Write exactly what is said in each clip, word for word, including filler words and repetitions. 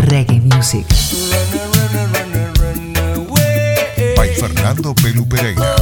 reggae music. By Fernando Pelu Pereira.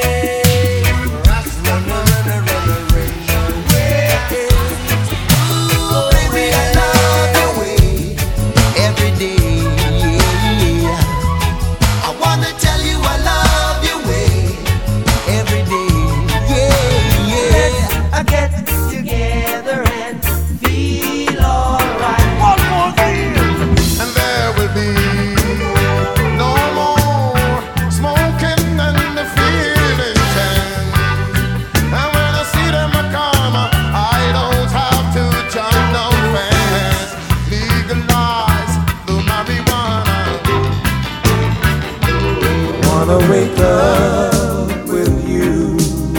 Wake up with you.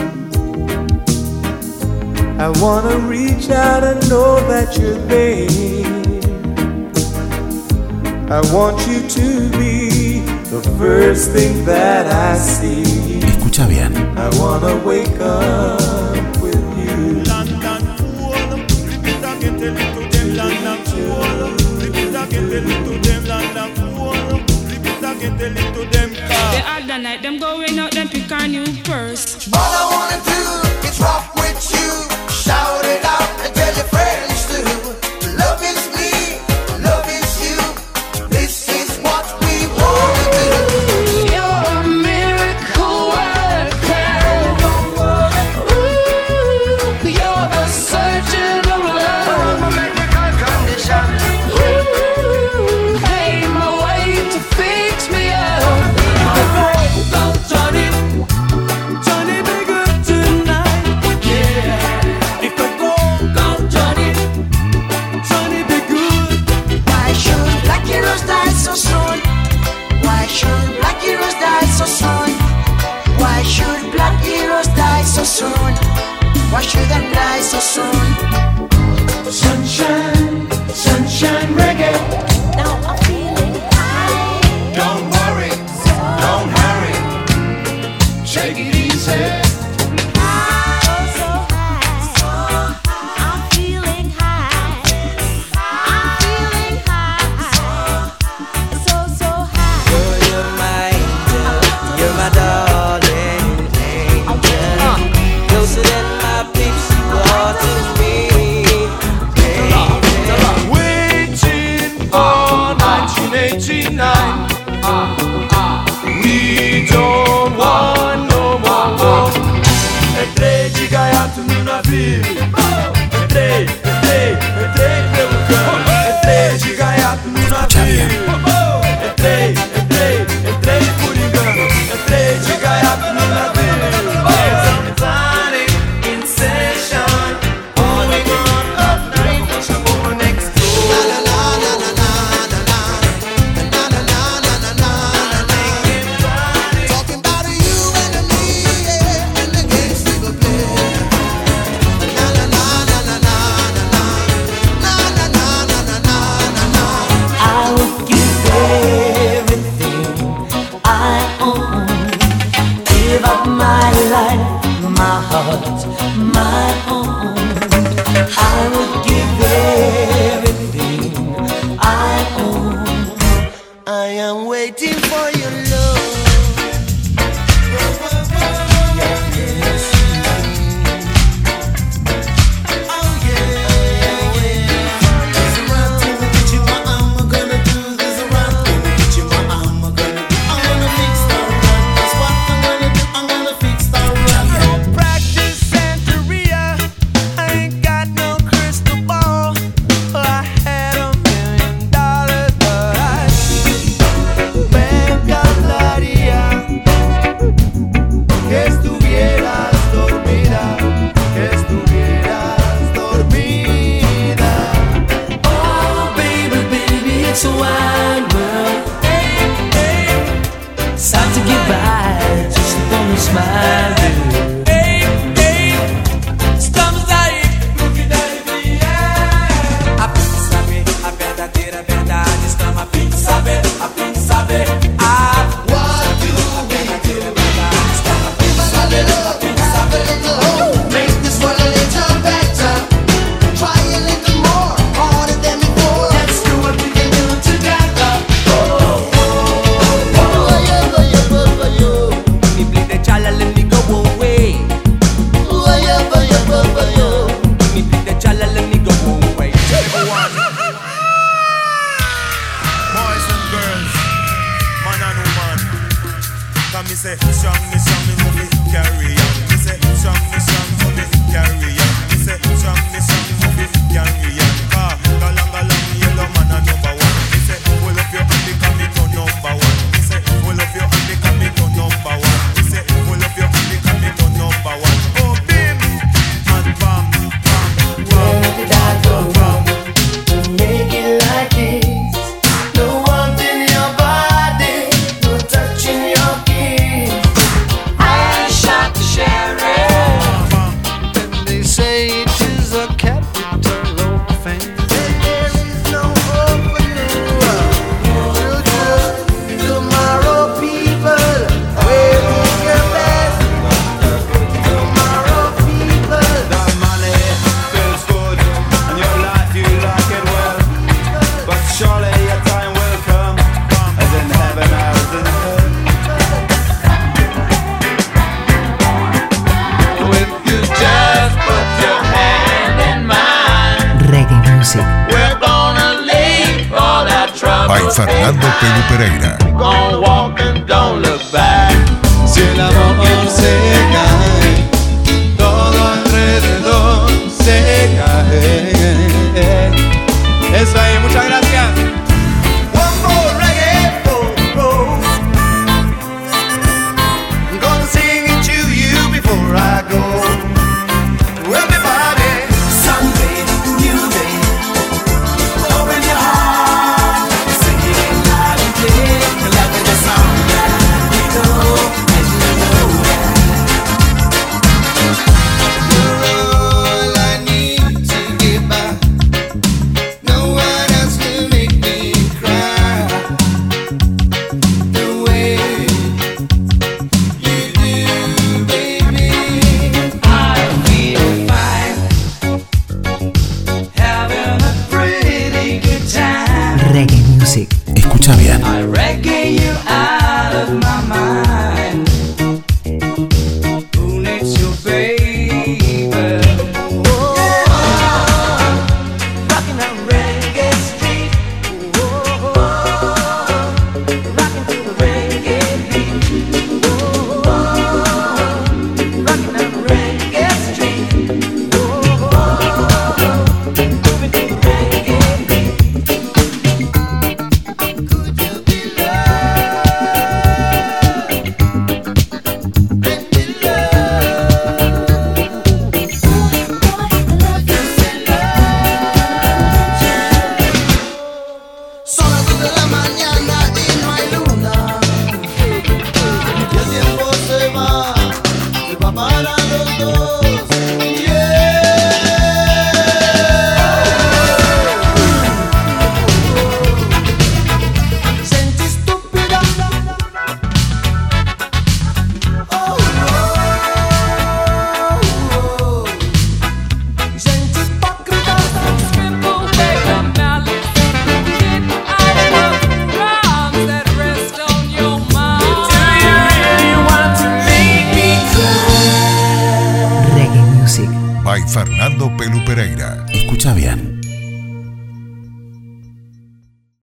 I wanna reach out and know that you're there. I want you to be the first thing that I see. Escucha bien. I wanna wake up with you. The other night, them going out, them pick a new purse. All I wanna do is rock with you. Shout it out and tell your friends too. Love is me, love is you. This is what we wanna do. You're a miracle worker. Ooh, you're the surgeon of love. Medical condition. Ooh, pave my way to fix me up. Go Johnny, Johnny be good tonight. Yeah, if I go, go Johnny, Johnny be good. Why should black heroes die so soon? Why should black heroes die so soon? Why should black heroes die so soon? Why should them die so soon? Sunshine, sunshine reggae. Now I'm feeling high. Don't worry, don't hurry. Take it easy. Oh, so high. I'm feeling high. I'm feeling high. So, so high. Girl, you're my angel, you're my darling angel. Closer than my peeps, you are to me, baby. Waiting for nineteen eighty-nine. We don't want no more. Entrei de gaiato no navio. Entrei, entrei, entrei pelo cano. Entrei de gaiato no navio. Entrei, entrei, entrei por engano. Entrei de gaiato no navio. Somebody in session, only one of night was born next door. La la la la la la la la la la la la la. Talking about you and me, yeah, and the games we will play. La la la la la la la la la la la la la la. I would give everything I own, give up my life, my heart, my own. I would give everything I own. I am waiting for your love. Practice Santeria, I ain't got no crystal ball. I had a million dollars, but I me hablaría que estuvieras dormida, que estuvieras dormida. Oh, baby, baby, it's a wide world. Hey, hey. It's hard to get by just upon a smile, girl. Hey, hey. Estamos aí. A fim de saber a verdadeira verdade. Estamos a fim de saber, a fim de saber. Ah, What do a verdadeira verdade. Estamos a fim de saber, a fim de saber. oh, make this world a little better. Try a little more, harder than before. Let's do what we can do together. Fernando Pelu Pereira. Gonna walk and don't look back. Si el amor se cae, todo alrededor se cae. Eso ahí, muchas gracias.